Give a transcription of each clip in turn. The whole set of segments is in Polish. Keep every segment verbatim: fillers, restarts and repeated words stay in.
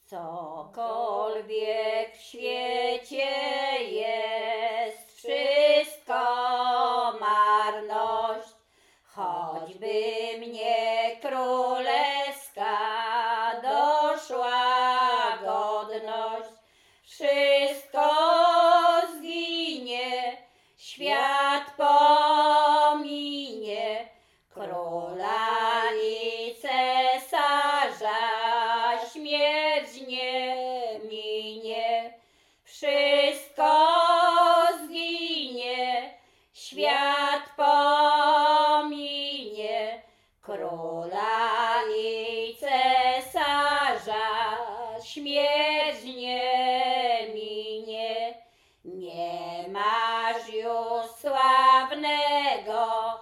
Cokolwiek w świecie jest, wszystko marność, choćby mnie królewska doszła godność. Wszystko zginie, świat pominie, króla i cesarza śmierć nie minie. Wszystko zginie, świat pominie, króla i cesarza śmierć nie minie. Nie masz już sławnego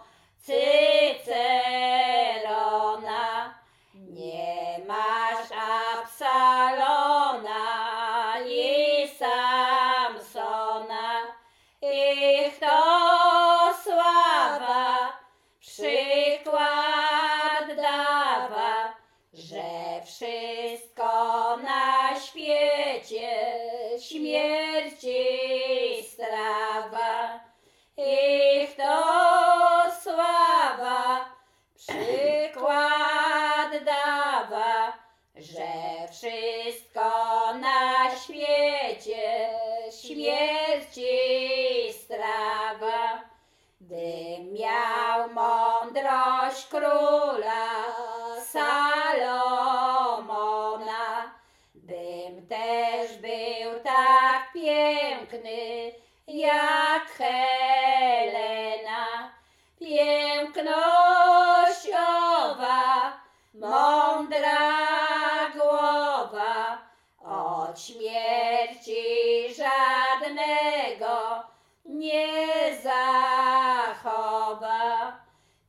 Cycerona, nie masz Absalona i Samsona. Ich to sława przykład dawa, że wszystko na świecie śmierci strawa. Ich to sława przykład dawa, że wszystko na świecie śmierci strawa. Gdym miał mądrość króla Salomona, bym też był tak piękny jak Helena. Piękność owa, mądra głowa, od śmierci żadnego nie zachowa.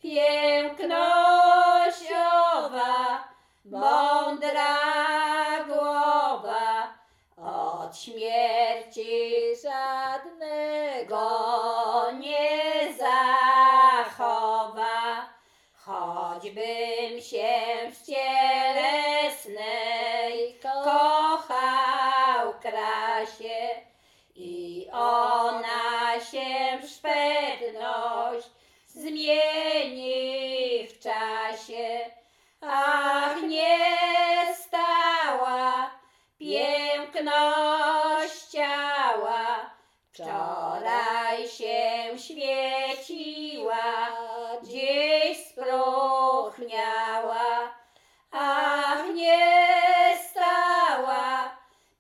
Piękność owa, mądra głowa, od śmierci żadnego nie zachowa. Choćbym się w cielesnej kochał krasie i ona się w szpetność zmieni w czasie, ach, nie stała piękność ciała. Wczoraj się świeciła, dziś spróchniała, ach, nie stała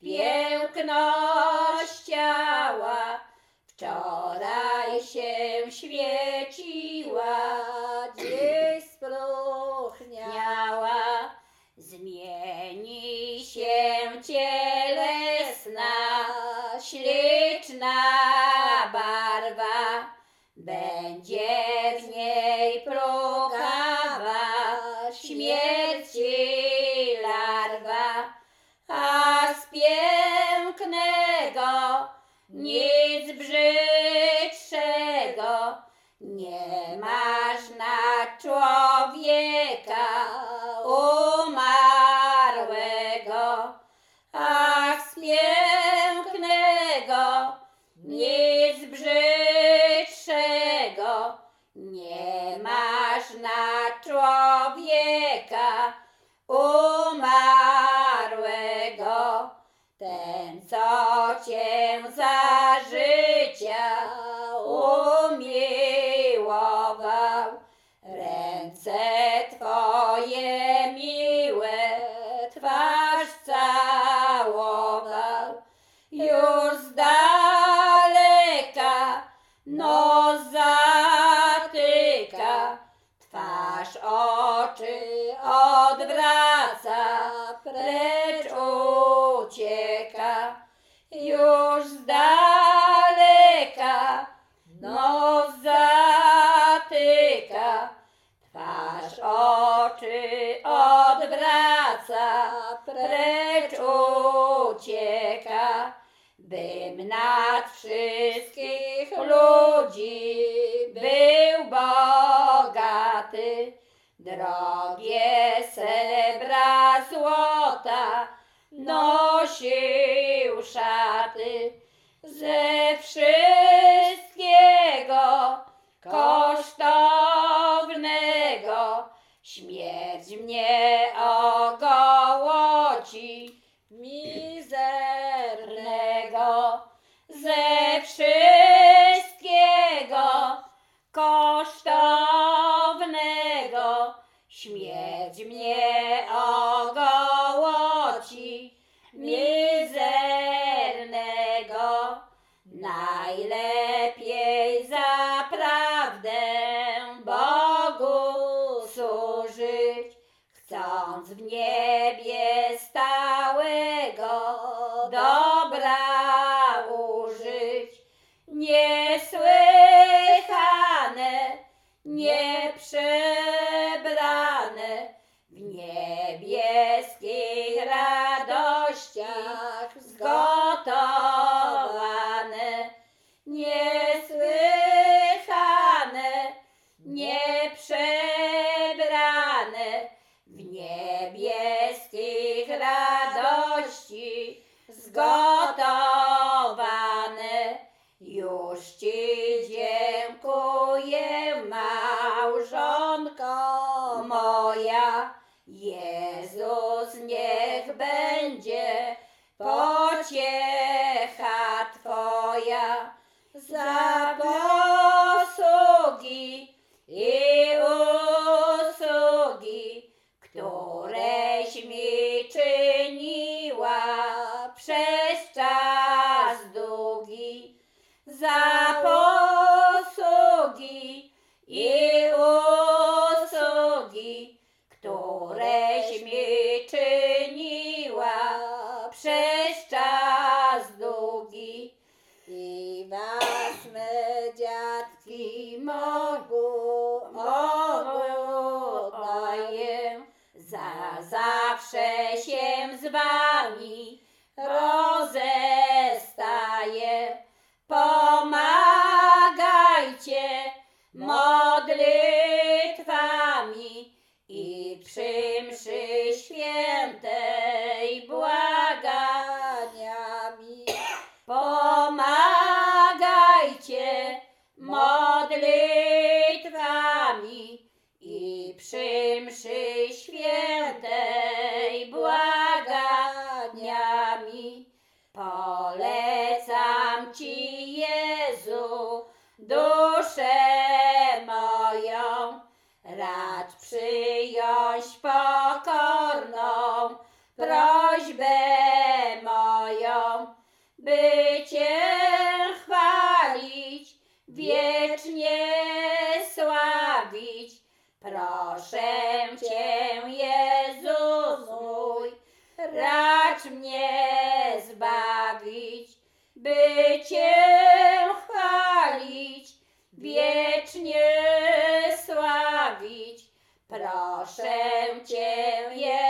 piękność ciała. Wczoraj się świeciła, dziś spróchniała. Zmieni się cielesna, śliczna barwa, będzie w niej plugawa śmierci larwa. A z pięknego nic brzydszego nie masz na człowieka umarłego. Ach, z pięknego nic brzydszego nie masz na człowieka umarłego. Ten, co cię za życia umiłował, ręce twoje miłe, twarz całował. Już z daleka nos zatyka, twarz oczy odwraca, precz ucieka. Już z daleka nos zatyka, twarz oczy odwraca, precz ucieka. Bym nad wszystkich ludzi był bogaty, drogie srebra, złota nosił szaty ze wszystkiego kosztownego. Śmierć mnie ogołoci mizernego. Ze wszystkiego kosztownego śmierć mnie ogołoci mizernego. Najlepiej zaprawdę Bogu służyć, chcąc w niebie stałego dobra użyć. Niesłychane, nieprzebrane w niebieskich radościach zgotowane. Niesłychane, nieprzebrane w niebieskich radości zgotowane. Już Ci dziękuję, małżonko moja. Jezus niech będzie pociecha Twoja za posługi i usługi, któreś mi czyniła przez czas długi. Za posługi i usługi, któreś mi czyniła przez czas długi. I was me dziadki mogu, mogu daję, za zawsze się z wami rozestaję. Pomagajcie modlitwami i przy mszy świętej błaganiami. Pomagajcie modlitwami i przy mszy świętej błaganiami. Polecam Ci, Jezu, duszę moją, racz przyjąć pokorną prośbę moją, by Cię chwalić, wiecznie sławić. Proszę Cię, Jezus mój, racz mnie zbawić, by Cię chwalić, wiecznie sławić. Proszę Cię, Jezus.